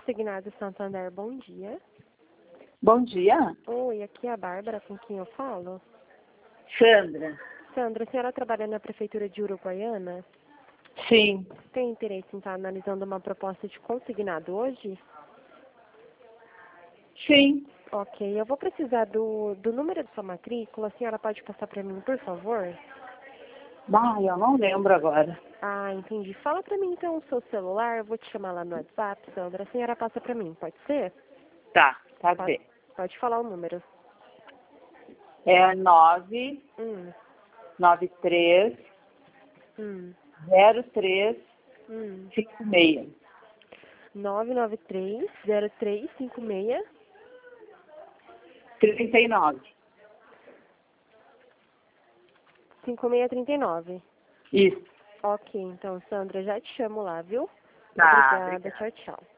Consignado Santander, bom dia. Bom dia, Oi, aqui é a Bárbara, com quem eu falo. Sandra. Sandra, a senhora trabalha na Prefeitura de Uruguaiana? Sim, Tem interesse em estar analisando uma proposta de consignado hoje? sim. Ok, eu vou precisar do número da sua matrícula. A senhora pode passar para mim, por favor? Eu não lembro agora. Ah, entendi. Fala para mim então o seu celular, eu vou te chamar lá no WhatsApp, Sandra. A senhora passa para mim, pode ser? Tá Pode, bem. pode falar o número. É Hum, 993 hum, 0356 hum. 993-0356 39. 5639. Isso. Ok, então, Sandra, já te chamo lá, viu? Tá, Obrigada, obrigada. tchau, tchau.